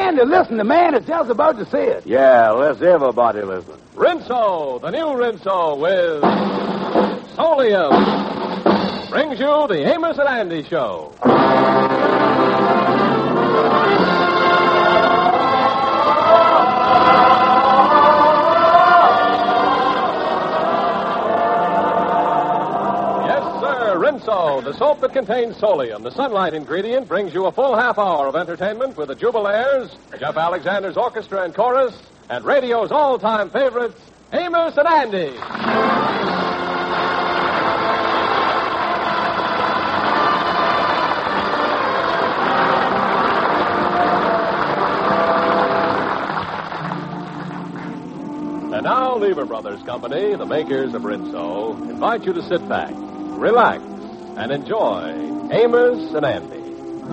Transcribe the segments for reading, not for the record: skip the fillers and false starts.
Andy, listen, the man is just about to say it. Yeah, let's everybody listen. Rinso, the new Rinso with Solium, brings you the Amos and Andy Show. Rinso, the soap that contains Solium, the sunlight ingredient, brings you a full half hour of entertainment with the Jubilaires, Jeff Alexander's orchestra and chorus, and radio's all-time favorites, Amos and Andy. And now, Lever Brothers Company, the makers of Rinso, invite you to sit back, relax, and enjoy Amos and Andy.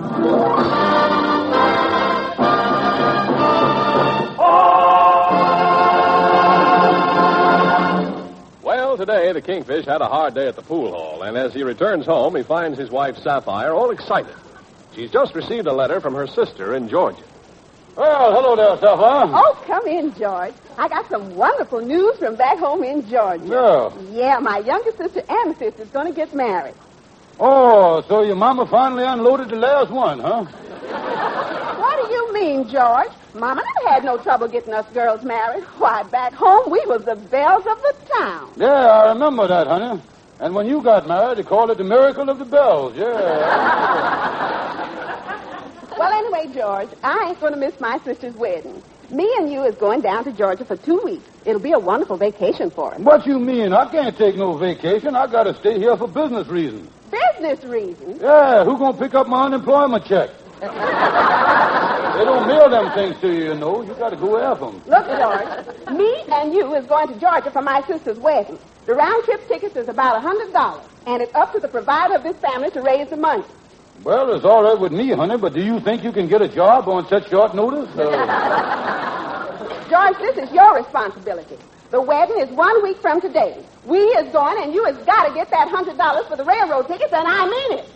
Well, today the Kingfish had a hard day at the pool hall, and as he returns home, he finds his wife Sapphire all excited. She's just received a letter from her sister in Georgia. Well, hello there, Sapphire. Oh, come in, George. I got some wonderful news from back home in Georgia. Yeah, my younger sister, Amethyst, is going to get married. Oh, so your mama finally unloaded the last one, huh? What do you mean, George? Mama never had no trouble getting us girls married. Why, back home, we was the belles of the town. Yeah, I remember that, honey. And when you got married, they called it the miracle of the bells, yeah. Well, anyway, George, I ain't going to miss my sister's wedding. Me and you is going down to Georgia for 2 weeks. It'll be a wonderful vacation for us. What you mean? I can't take no vacation. I got to stay here for business reasons. Business reasons? Yeah, who going to pick up my unemployment check? They don't mail them things to you, you know. You got to go after them. Look, George, me and you is going to Georgia for my sister's wedding. The round-trip tickets is about $100, and it's up to the provider of this family to raise the money. Well, it's all right with me, honey, but do you think you can get a job on such short notice? George, this is your responsibility. The wedding is 1 week from today. We is going, and you has got to get that $100 for the railroad tickets, and I mean it.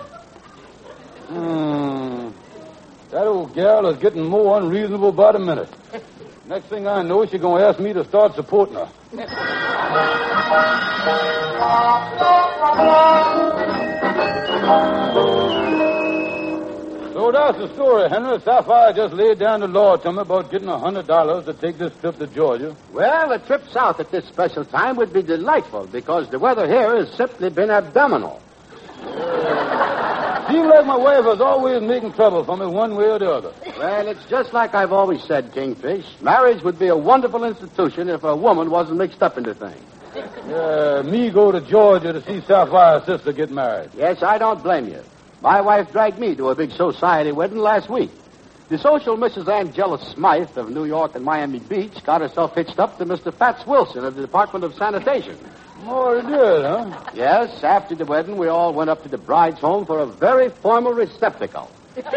That old gal is getting more unreasonable by the minute. Next thing I know, she's going to ask me to start supporting her. So that's the story, Henry. Sapphire just laid down the law to me about getting $100 to take this trip to Georgia. Well, a trip south at this special time would be delightful because the weather here has simply been abdominal. Seems like my wife is always making trouble for me one way or the other. Well, it's just like I've always said, Kingfish. Marriage would be a wonderful institution if a woman wasn't mixed up into things. Me go to Georgia to see Sapphire's sister get married. Yes, I don't blame you. My wife dragged me to a big society wedding last week. The social Mrs. Angela Smythe of New York and Miami Beach got herself hitched up to Mr. Fats Wilson of the Department of Sanitation. Oh, it did, huh? Yes, after the wedding, we all went up to the bride's home for a very formal receptacle.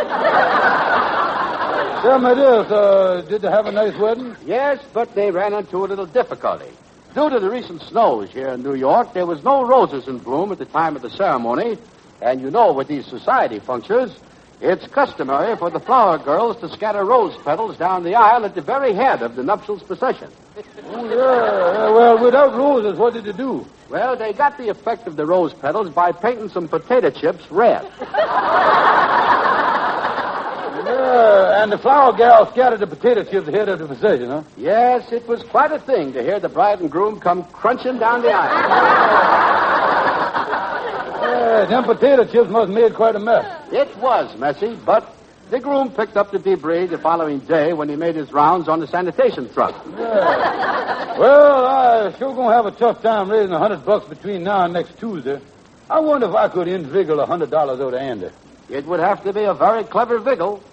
Tell me this, did they have a nice wedding? Yes, but they ran into a little difficulty. Due to the recent snows here in New York, there was no roses in bloom at the time of the ceremony. And you know, with these society functions, it's customary for the flower girls to scatter rose petals down the aisle at the very head of the nuptials procession. Oh, yeah. Well, without roses, what did they do? Well, they got the effect of the rose petals by painting some potato chips red. Yeah, and the flower gal scattered the potato chips ahead of the procession, huh? Yes, it was quite a thing to hear the bride and groom come crunching down the aisle. Them potato chips must have made quite a mess. It was messy, but the groom picked up the debris the following day when he made his rounds on the sanitation truck. Yeah. Well, I sure gonna have a tough time raising $100 between now and next Tuesday. I wonder if I could inveigle $100 out of Andy. It would have to be a very clever viggle.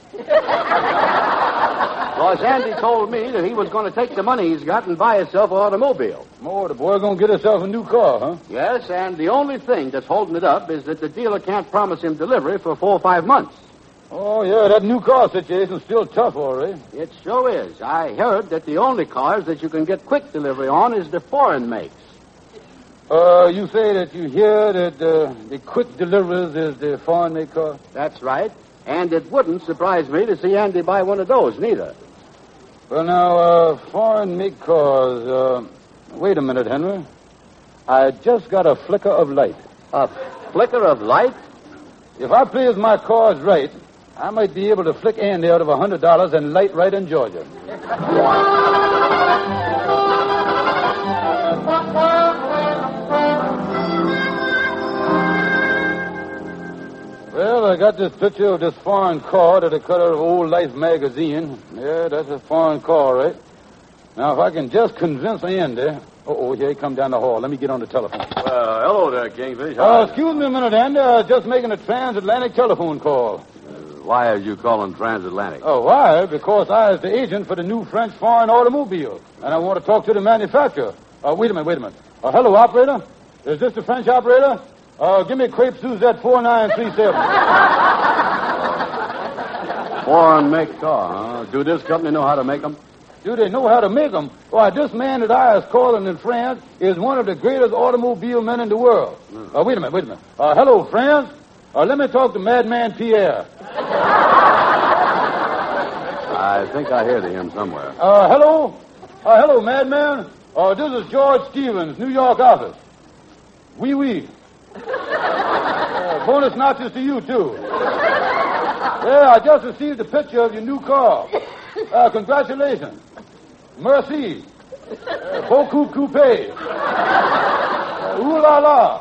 Because Andy told me that he was going to take the money he's got and buy himself an automobile. Oh, the boy going to get himself a new car, huh? Yes, and the only thing that's holding it up is that the dealer can't promise him delivery for 4 or 5 months. Oh, yeah, that new car situation's still tough, all right. It sure is. I heard that the only cars that you can get quick delivery on is the foreign makes. You say that you hear that the quick deliveries is the foreign make car? That's right. And it wouldn't surprise me to see Andy buy one of those, neither. Well, now, foreign-make cars. Wait a minute, Henry. I just got a flicker of light. A flicker of light? If I plays my cards right, I might be able to flick Andy out of $100 and light right in Georgia. Well, I got this picture of this foreign car that I cut out of Old Life magazine. Yeah, that's a foreign car, right? Now, if I can just convince Andy... here he come down the hall. Let me get on the telephone. Hello there, Kingfish. Excuse me a minute, Andy. Just making a transatlantic telephone call. Why are you calling transatlantic? Oh, why? Because I is the agent for the new French foreign automobile, and I want to talk to the manufacturer. Wait a minute. Hello, operator? Is this the French operator? Give me a crepe Suzette 4937. Foreign make car, huh? Do this company know how to make them? Do they know how to make them? Why, this man that I is calling in France is one of the greatest automobile men in the world. Wait a minute. Hello, France? Let me talk to Madman Pierre. I think I hear him somewhere. Hello? Hello, Madman. This is George Stevens, New York office. Oui. Bonus notches to you, too. Yeah, I just received a picture of your new car. Congratulations. Merci. Beaucoup coupé. Ooh la la.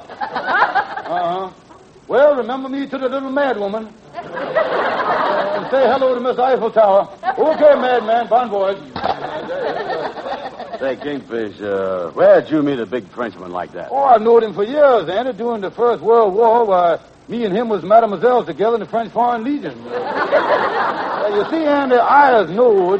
Well, remember me to the little mad woman. And say hello to Miss Eiffel Tower. Okay, madman. Bon voyage. Say, Kingfish, where'd you meet a big Frenchman like that? Oh, I've known him for years, Andy. During the First World War, why, me and him was mademoiselles together in the French Foreign Legion. You see, Andy, I've known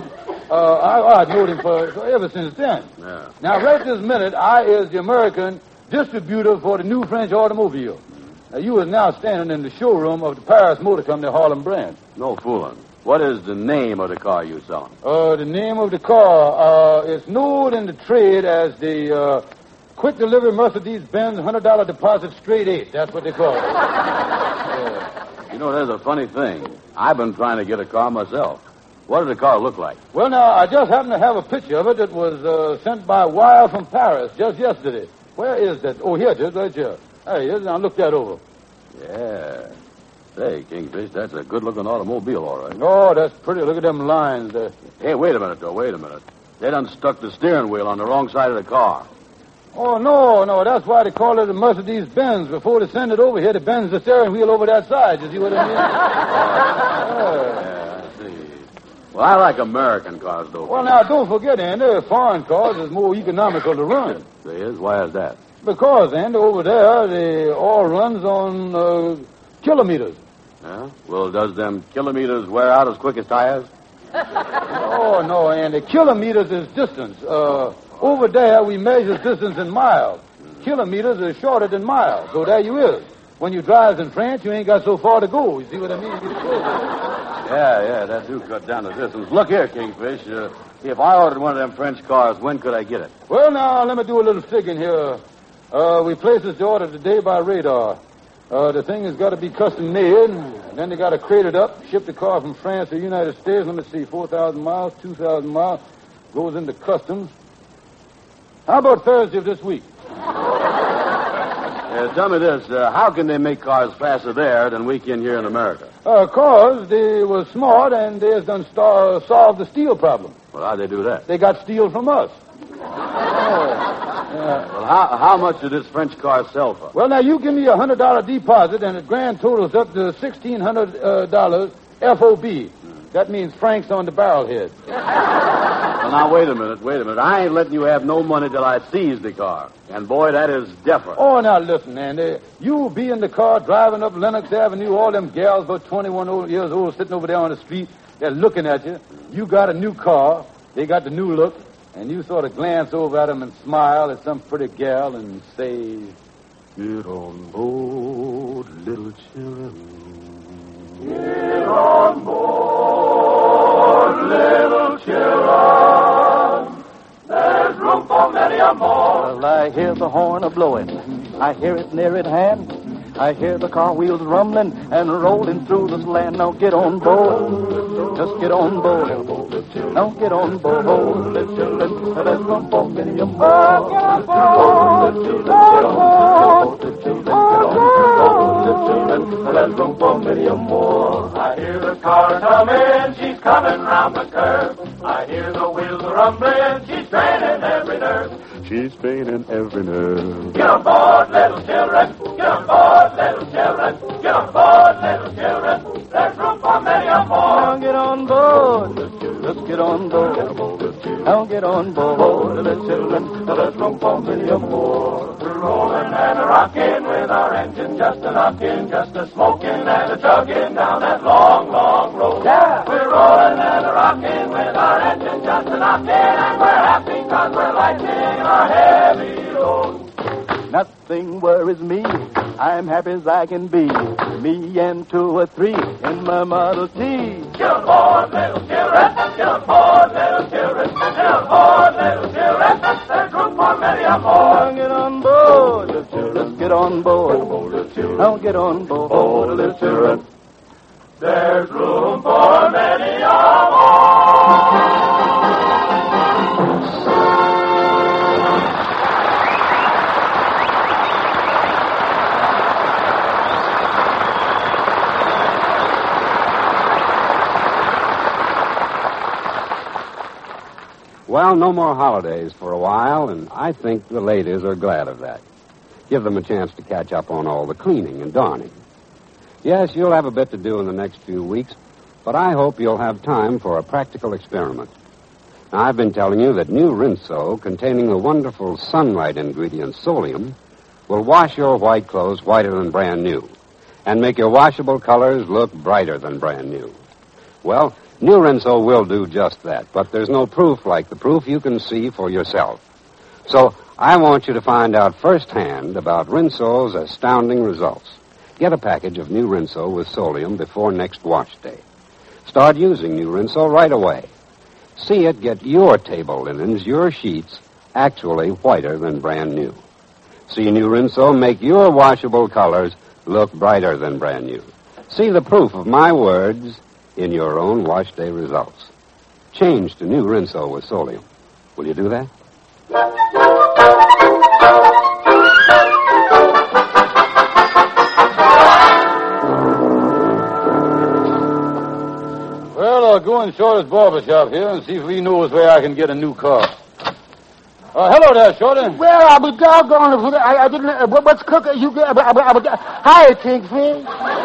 him for ever since then. Yeah. Now, right this minute, I is the American distributor for the new French automobile. Now, you is now standing in the showroom of the Paris Motor Company Harlem brand. No fooling. What is the name of the car you selling? The name of the car is known in the trade as the Quick Delivery Mercedes-Benz $100 deposit straight 8. That's what they call it. You know, there's a funny thing. I've been trying to get a car myself. What does the car look like? Well, now, I just happen to have a picture of it that was sent by wire from Paris just yesterday. Where is that? Oh, here it is, right here. There he is. Now, look that over. Yeah. Say, Kingfish, that's a good-looking automobile, all right. Oh, that's pretty. Look at them lines there. Hey, wait a minute. They done stuck the steering wheel on the wrong side of the car. Oh, no. That's why they call it a Mercedes-Benz. Before they send it over here, they bend the steering wheel over that side. You see what I mean? Yeah, I see. Well, I like American cars, though. Well, now, don't forget, Andy, foreign cars is more economical to run. They is? Why is that? Because, Andy, over there, they all runs on kilometers. Yeah? Well, does them kilometers wear out as quick as tires? Oh, no, Andy. Kilometers is distance. Over there, we measure distance in miles. Kilometers is shorter than miles. So there you is. When you drives in France, you ain't got so far to go. You see what I mean? Yeah, that do cut down the distance. Look here, Kingfish. If I ordered one of them French cars, when could I get it? Well, now, let me do a little figuring here. We place this order today by radar. The thing has got to be custom made. Then they got to crate it up, ship the car from France to the United States. Let me see, 4,000 miles, 2,000 miles. Goes into customs. How about Thursday of this week? Tell me this. How can they make cars faster there than we can here in America? Cause they were smart and they has done solved the steel problem. Well, how'd they do that? They got steel from us. Well, how much did this French car sell for? Well, now, you give me $100 deposit, and it grand totals up to $1,600 FOB. That means francs on the barrel head. Well, now, wait a minute. I ain't letting you have no money till I seize the car. And, boy, that is different. Oh, now, listen, Andy. You be in the car driving up Lenox Avenue, all them gals about 21 years old sitting over there on the street. They're looking at you. You got a new car. They got the new look. And you sort of glance over at them and smile at some pretty gal and say, "Get on board, little children. Get on board, little children. There's room for many a more." Well, I hear the horn a-blowing. I hear it near at hand. I hear the car wheels rumbling and rolling through this land. Now get on board. Just get on board. Now get on board. Let's run for many a more. Get on board. Let's run for many a more. I hear the car coming, she's coming round the curve. I hear the wheels rumbling, she's straining every nerve. She's straining every nerve. Get on board, little children. Get on board, little children. Get on board, little children. There's room for many a more. Now get on board. Let's get on board. Now get on board, little children. There's room for many a more. We're rolling and a-rocking with our engine just a-knocking, just a-smoking and a-chugging down that long, long road. Yeah. We're rolling and a-rocking with our engine just a-knocking, and we're happy 'cause we're lightening our heavy load. Nothing worries me. I'm happy as I can be. Me and 2 or 3 in my Model T. Get on board, little children. Get on board, little children. Get on board, little children. There's room for many a more. Now get on board, little children. Let's get on board. Now get on board, little children. There's room for many a more. Well, no more holidays for a while, and I think the ladies are glad of that. Give them a chance to catch up on all the cleaning and darning. Yes, you'll have a bit to do in the next few weeks, but I hope you'll have time for a practical experiment. Now, I've been telling you that new Rinso, containing the wonderful sunlight ingredient Solium, will wash your white clothes whiter than brand new and make your washable colors look brighter than brand new. Well, new Rinso will do just that, but there's no proof like the proof you can see for yourself. So I want you to find out firsthand about Rinso's astounding results. Get a package of new Rinso with Solium before next wash day. Start using new Rinso right away. See it get your table linens, your sheets, actually whiter than brand new. See new Rinso make your washable colors look brighter than brand new. See the proof of my words in your own wash day results. Change to new Rinso with Solium. Will you do that? Well, I'll go in Shorty's barbershop here and see if he knows where I can get a new car. Hello there, Shorty. Well, I'll be doggone if I didn't... what's cooking? Hi, Kingfish.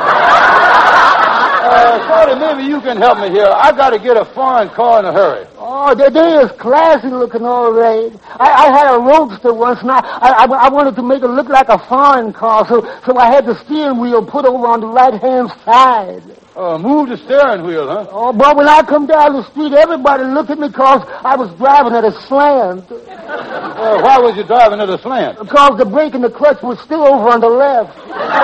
Shorty, maybe you can help me here. I got to get a foreign car in a hurry. Oh, they is classy looking, all right. I had a roadster once, and I wanted to make it look like a foreign car, so I had the steering wheel put over on the right-hand side. Move the steering wheel, huh? Oh, but when I come down the street, everybody looked at me because I was driving at a slant. Why was you driving at a slant? Because the brake and the clutch was still over on the left.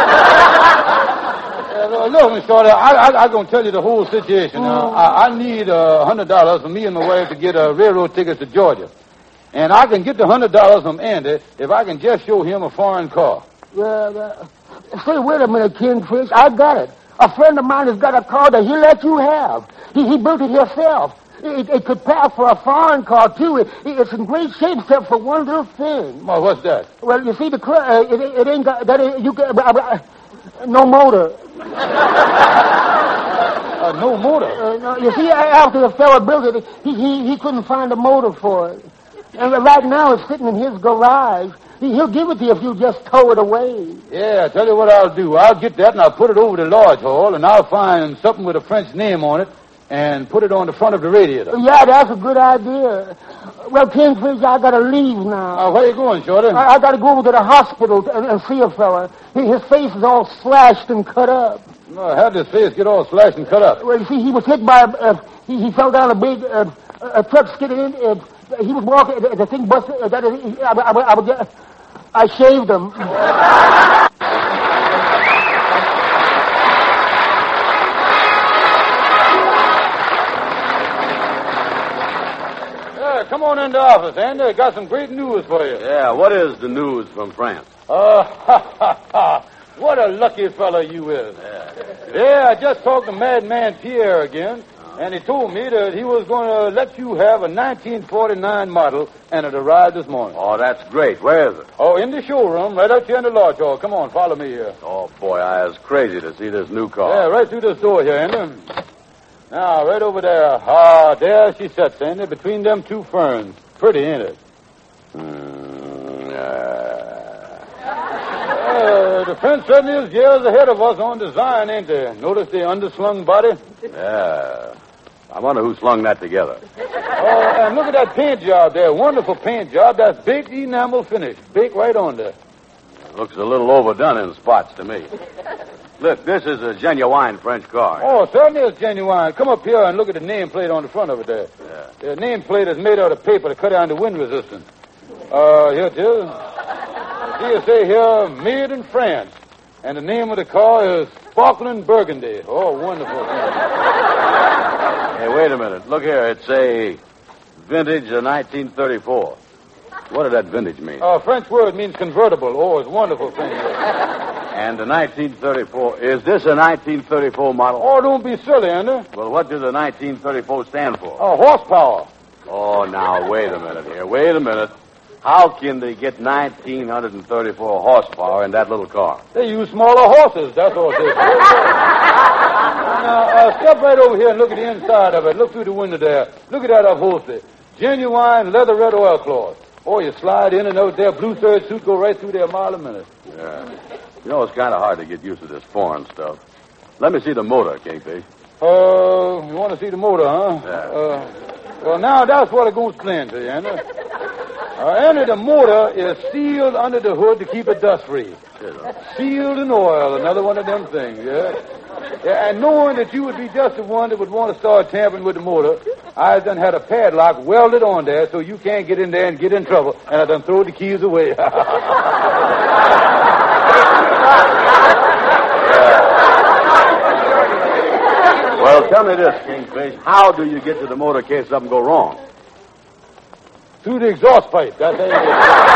Look, Miss Shorty, I'm going to tell you the whole situation now. I need $100 for me and my wife to get railroad tickets to Georgia. And I can get the $100 from Andy if I can just show him a foreign car. Say, wait a minute, Kingfish. I got it. A friend of mine has got a car that he'll let you have. He built it himself. It could pass for a foreign car, too. It's in great shape except for one little thing. Well, what's that? Well, you see, it ain't got... no motor. No motor? No, you see, after the fella built it, he couldn't find a motor for it. And right now it's sitting in his garage. He'll give it to you if you just tow it away. Yeah, I tell you what I'll do. I'll get that and I'll put it over the Lodge Hall, and I'll find something with a French name on it and put it on the front of the radiator. Yeah, that's a good idea. Well, Kingfish, I gotta leave now. Where you going, Shorty? I gotta go over to the hospital and see a fella. His face is all slashed and cut up. How'd his face get all slashed and cut up? Well, you see, he was hit by he fell down a big a truck skidded in. He was walking. The thing busted. I shaved him. Come on into the office, Andy. I got some great news for you. Yeah, what is the news from France? What a lucky fellow you is. Yeah, I just talked to Madman Pierre again, and he told me that he was going to let you have a 1949 model, and it arrived this morning. Oh, that's great. Where is it? Oh, in the showroom, right out here in the lodge hall. Come on, follow me here. Oh, boy, I was crazy to see this new car. Yeah, right through this door here, Andy. Now, right over there. Ah, there she sits, Andy, between them two ferns. Pretty, ain't it? The French certainly is years ahead of us on design, ain't they? Notice the underslung body? Yeah. I wonder who slung that together. Oh, and look at that paint job there. Wonderful paint job. That's baked enamel finish. Baked right on there. Looks a little overdone in spots to me. Look, this is a genuine French car. Oh, certainly is genuine. Come up here and look at the nameplate on the front of it there. Yeah. The nameplate is made out of paper to cut down the wind resistance. Here it is. See, you say here, made in France. And the name of the car is Falkland Burgundy. Oh, wonderful. Hey, wait a minute. Look here. It's a vintage of 1934. What did that vintage mean? French word means convertible. Oh, it's a wonderful thing. And the 1934, is this a 1934 model? Oh, don't be silly, Andy. Well, what does the 1934 stand for? Horsepower. Oh, now, wait a minute here. Wait a minute. How can they get 1,934 horsepower in that little car? They use smaller horses, that's all it is. Now, step right over here and look at the inside of it. Look through the window there. Look at that upholstery. Genuine leatherette oilcloth. Oh, you slide in and out there, blue serge suit go right through there a mile a minute. Yeah. You know, it's kind of hard to get used to this foreign stuff. Let me see the motor, Kingfish. You want to see the motor, huh? Yeah. Well, now that's what I'm going to explain to you, Andy. Andy, the motor is sealed under the hood to keep it dust-free. Sealed in oil, another one of them things, yeah? Yeah, and knowing that you would be just the one that would want to start tampering with the motor, I done had a padlock welded on there so you can't get in there and get in trouble, and I done throw the keys away. Well, tell me this, Kingfish. How do you get to the motor in case something go wrong? Through the exhaust pipe. That's how you get it.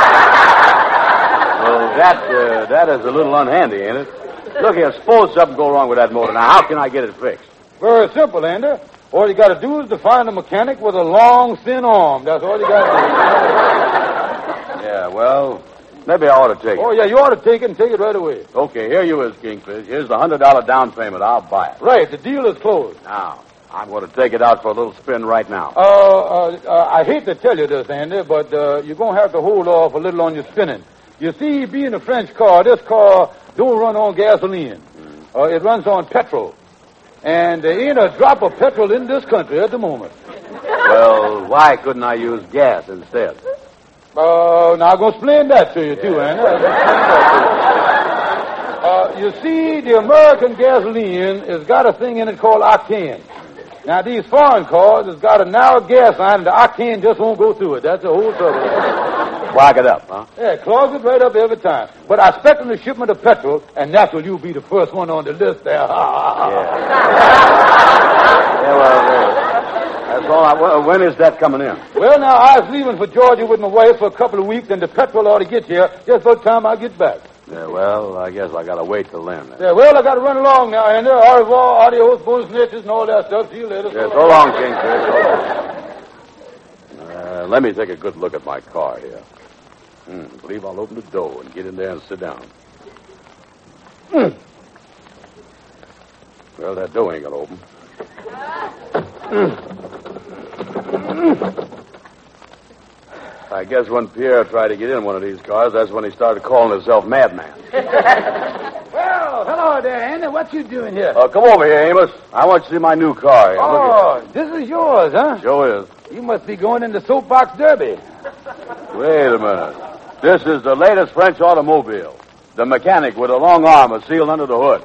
Well, that is a little unhandy, ain't it? Look here, suppose something go wrong with that motor. Now, how can I get it fixed? Very simple, Andy. All you got to do is to find a mechanic with a long, thin arm. That's all you got to do. Yeah, well, maybe I ought to take it. Oh, yeah, you ought to take it and take it right away. Okay, here you is, Kingfish. Here's the $100 down payment. I'll buy it. Right, the deal is closed. Now, I'm going to take it out for a little spin right now. I hate to tell you this, Andy, but you're going to have to hold off a little on your spinning. You see, being a French car, this car don't run on gasoline. It runs on petrol. And there ain't a drop of petrol in this country at the moment. Well, why couldn't I use gas instead? Now I'm going to explain that to you, too, Andy. You see, the American gasoline has got a thing in it called octane. Now, these foreign cars has got a narrow gas line, and the octane just won't go through it. That's the whole trouble. Clog it up, huh? Yeah, clogs it right up every time. But I expect in the shipment of petrol, and naturally you'll be the first one on the list there. Yeah, well, that's all. Well, when is that coming in? Well, now, I was leaving for Georgia with my wife for a couple of weeks, and the petrol ought to get here just about the time I get back. Yeah, well, I guess I got to wait till then. Yeah, well, I got to run along now, and au revoir, adios, bonus snitches, and all that stuff. See you later. Yeah, so long, Kingfish. So long. Let me take a good look at my car here. Believe I'll open the door and get in there and sit down. Well, that door ain't going to open. I guess when Pierre tried to get in one of these cars, that's when he started calling himself Madman. Well, hello there, Andy. What you doing here? Come over here, Amos. I want you to see my new car here. Oh, this is yours, huh? Sure is. You must be going in the soapbox derby. Wait a minute. This is the latest French automobile. The mechanic with a long arm is sealed under the hood.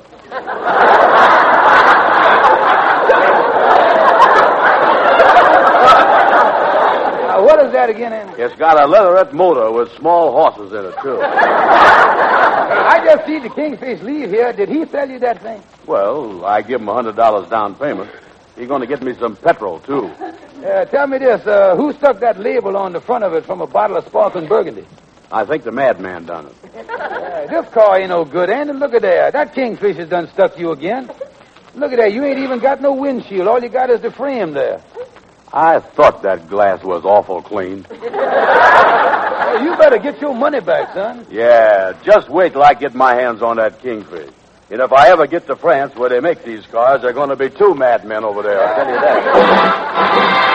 What is that again, Andy? It's got a leatherette motor with small horses in it, too. I just see the Kingfish leave here. Did he sell you that thing? Well, I give him $100 down payment. He's going to get me some petrol, too. Tell me this. Who stuck that label on the front of it from a bottle of sparkling Burgundy? I think the Madman done it. Hey, this car ain't no good, Andy. Look at that. That Kingfisher's done stuck you again. Look at that. You ain't even got no windshield. All you got is the frame there. I thought that glass was awful clean. Hey, you better get your money back, son. Yeah, just wait till I get my hands on that Kingfish. And if I ever get to France where they make these cars, there are going to be 2 madmen over there, I'll tell you that.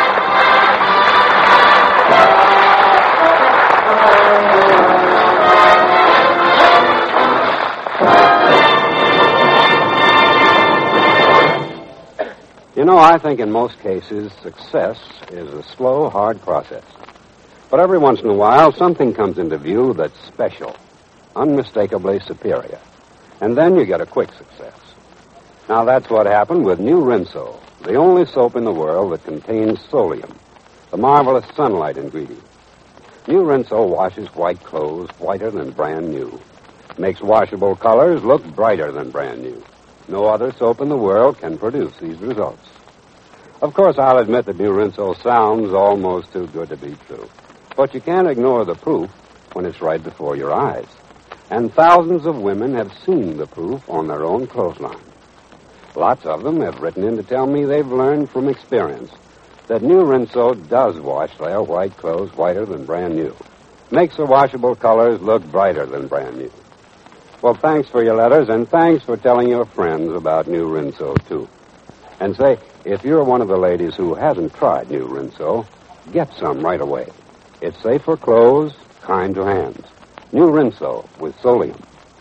You know, I think in most cases, success is a slow, hard process. But every once in a while, something comes into view that's special, unmistakably superior. And then you get a quick success. Now, that's what happened with New Rinso, the only soap in the world that contains Solium, the marvelous sunlight ingredient. New Rinso washes white clothes whiter than brand new. Makes washable colors look brighter than brand new. No other soap in the world can produce these results. Of course, I'll admit that New Rinso sounds almost too good to be true. But you can't ignore the proof when it's right before your eyes. And thousands of women have seen the proof on their own clothesline. Lots of them have written in to tell me they've learned from experience that New Rinso does wash their white clothes whiter than brand new. Makes the washable colors look brighter than brand new. Well, thanks for your letters, and thanks for telling your friends about New Rinso, too. And say, if you're one of the ladies who hasn't tried New Rinso, get some right away. It's safe for clothes, kind to hands. New Rinso with Solium.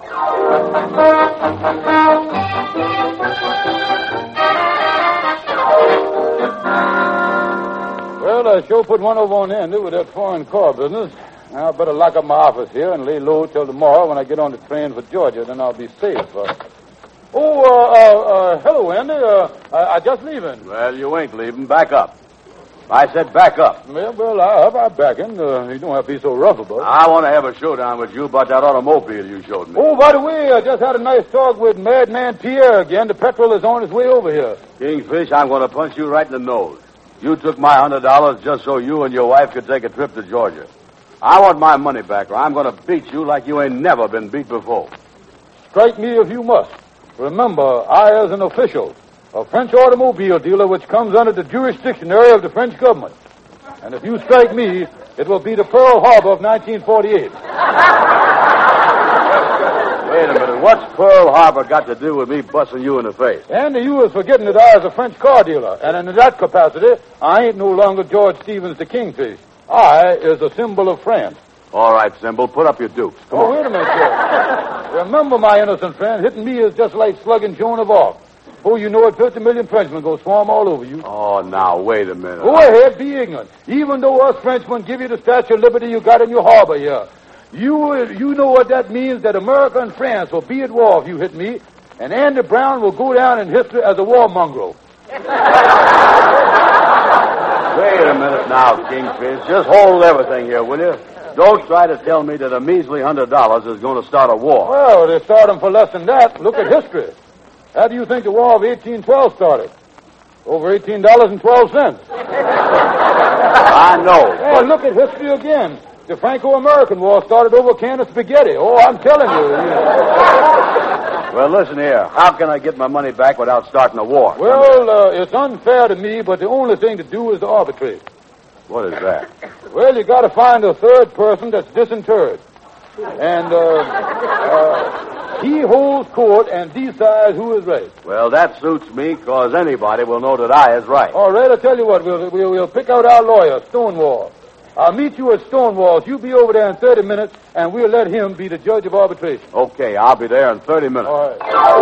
Well, I sure put one over on Andy with that foreign car business. Now, I better lock up my office here and lay low till tomorrow when I get on the train for Georgia. Then I'll be safe. Hello, Andy. I just leaving. Well, you ain't leaving. Back up. I said back up. Well, I'm backing. You don't have to be so rough about it. I want to have a showdown with you about that automobile you showed me. Oh, by the way, I just had a nice talk with Madman Pierre again. The petrol is on his way over here. Kingfish, I'm going to punch you right in the nose. You took my $100 just so you and your wife could take a trip to Georgia. I want my money back, or I'm going to beat you like you ain't never been beat before. Strike me if you must. Remember, I, as an official, a French automobile dealer which comes under the jurisdiction of the French government. And if you strike me, it will be the Pearl Harbor of 1948. Wait a minute. What's Pearl Harbor got to do with me busting you in the face? Andy, you was forgetting that I was a French car dealer. And in that capacity, I ain't no longer George Stevens the Kingfish. I is a symbol of France. All right, Symbol, put up your dukes. Come on. Wait a minute, sir. Remember, my innocent friend, hitting me is just like slugging Joan of Arc. Before you know it, 50 million Frenchmen go swarm all over you. Oh, now, wait a minute. Go ahead, be ignorant. Even though us Frenchmen give you the Statue of Liberty you got in your harbor here. You know what that means, that America and France will be at war if you hit me, and Andy Brown will go down in history as a warmonger. Wait a minute now, Kingfish. Just hold everything here, will you? Don't try to tell me that a measly $100 is going to start a war. Well, they start them for less than that. Look at history. How do you think the War of 1812 started? Over $18.12. I know. Well, look at history again. The Franco-American War started over a can of spaghetti. Oh, I'm telling you. Well, listen here. How can I get my money back without starting a war? Well, it's unfair to me, but the only thing to do is to arbitrate. What is that? Well, you got to find a third person that's disinterred. And he holds court and decides who is right. Well, that suits me, because anybody will know that I is right. All right, I'll tell you what. We'll pick out our lawyer, Stonewall. I'll meet you at Stonewall's. You be over there in 30 minutes, and we'll let him be the judge of arbitration. Okay, I'll be there in 30 minutes. All right.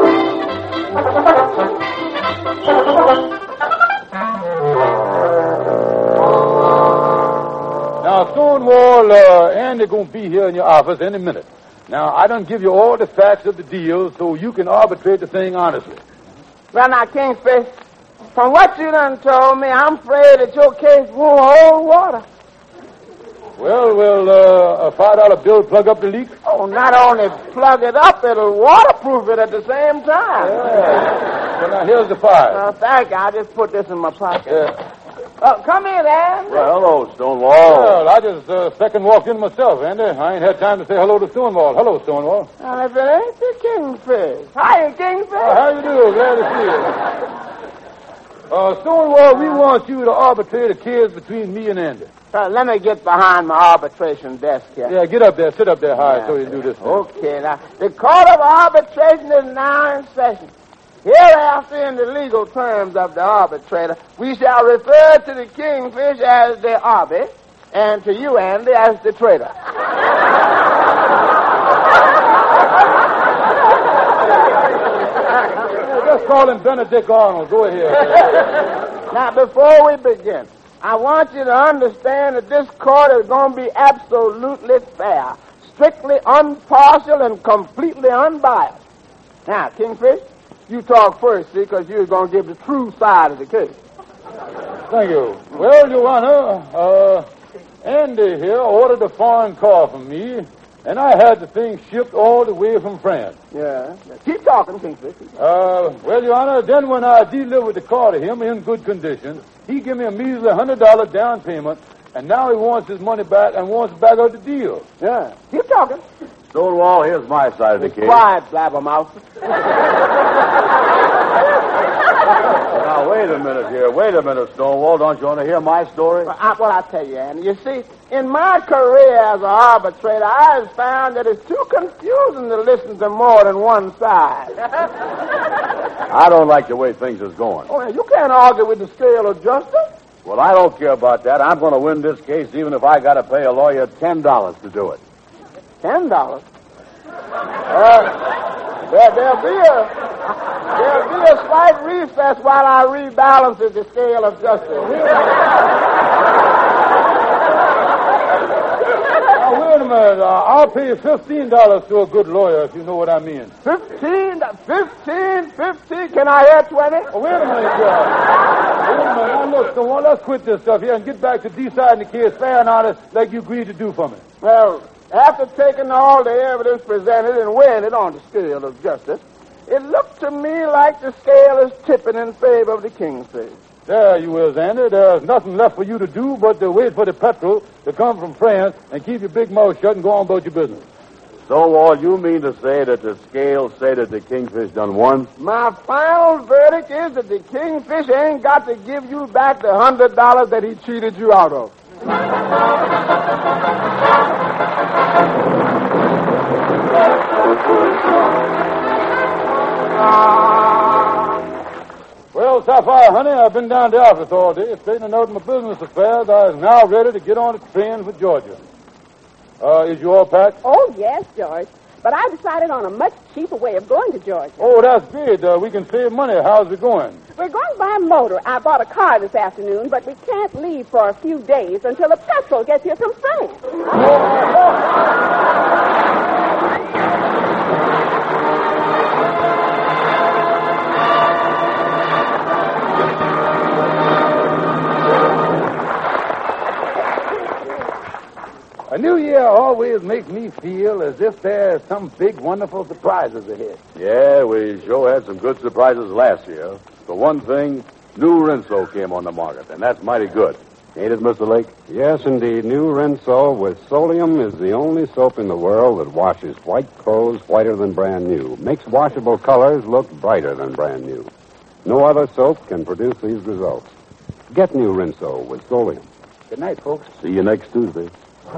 Now, Stonewall, Andy going to be here in your office any minute. Now, I done give you all the facts of the deal so you can arbitrate the thing honestly. Well, now, Kingfish, from what you done told me, I'm afraid that your case won't hold water. Well, will a $5 bill plug up the leak? Oh, not only plug it up, it'll waterproof it at the same time. Yeah. Well, now, here's the $5. Thank you. I'll just put this in my pocket. Come in, Andy. Well, hello, Stonewall. Well, I just second walked in myself, Andy. I ain't had time to say hello to Stonewall. Hello, Stonewall. Well, if it ain't the Kingfish. Hiya, Kingfish. How you do? Glad to see you. Stonewall, we want you to arbitrate a case between me and Andy. Let me get behind my arbitration desk here. Yeah, get up there. Sit up there high so you can do this thing. Okay, now, the Court of Arbitration is now in session. Hereafter, in the legal terms of the arbitrator, we shall refer to the Kingfish as the Arby, and to you, Andy, as the traitor. Just call him Benedict Arnold. Go ahead. Now, before we begin, I want you to understand that this court is going to be absolutely fair, strictly impartial, and completely unbiased. Now, Kingfish, you talk first, see, because you're going to give the true side of the case. Thank you. Well, Your Honor, Andy here ordered a foreign car from me, and I had the thing shipped all the way from France. Yeah. Keep talking, Kingfish. Well, Your Honor, then when I delivered the car to him in good condition, he gave me a measly $100 down payment, and now he wants his money back and wants back out the deal. Yeah. Keep talking. Stonewall, here's my side of the case. Quiet, blabbermouth. Now, wait a minute here. Wait a minute, Stonewall. Don't you want to hear my story? Well, I tell you, Andy, you see, in my career as an arbitrator, I have found that it's too confusing to listen to more than one side. I don't like the way things is going. Oh, you can't argue with the scale of justice. Well, I don't care about that. I'm going to win this case even if I got to pay a lawyer $10 to do it. $10? There'll be a slight recess while I rebalance the scale of justice. Now, wait a minute. I'll pay you $15 to a good lawyer, if you know what I mean. 15? 15? Can I hear 20? Oh, wait a minute, Judge. Wait a minute. Now, look, Stonewall, let's quit this stuff here and get back to deciding the case fair and honest like you agreed to do for me. Well, after taking all the evidence presented and weighing it on the scale of justice, it looked to me like the scale is tipping in favor of the Kingfish. There you is, Andy. There's nothing left for you to do but to wait for the petrol to come from France and keep your big mouth shut and go on about your business. Stonewall, you mean to say that the scales say that the Kingfish done won? My final verdict is that the Kingfish ain't got to give you back the $100 that he cheated you out of. Well, Sapphire, honey, I've been down to the office all day, straightening out my business affairs. I am now ready to get on a train for Georgia. Is you all packed? Oh, yes, George. But I decided on a much cheaper way of going to Georgia. Oh, that's great. We can save money. How's it going? We're going by motor. I bought a car this afternoon, but we can't leave for a few days until the petrol gets here from France. A new year always makes me feel as if there's some big, wonderful surprises ahead. Yeah, we sure had some good surprises last year. For one thing, new Rinso came on the market, and that's mighty good. Ain't it, Mr. Lake? Yes, indeed. New Rinso with Solium is the only soap in the world that washes white clothes whiter than brand new, makes washable colors look brighter than brand new. No other soap can produce these results. Get New Rinso with Solium. Good night, folks. See you next Tuesday.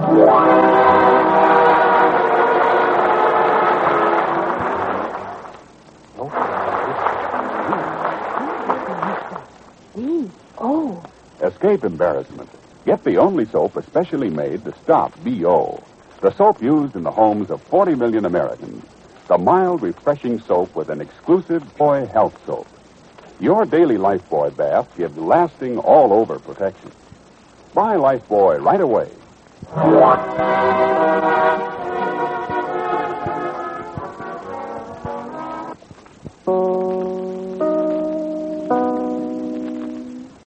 Oh. Escape embarrassment. Get the only soap especially made to stop BO. The soap used in the homes of 40 million Americans. The mild, refreshing soap with an exclusive Boy Health soap. Your daily Lifebuoy bath gives lasting all-over protection. Buy Lifebuoy right away.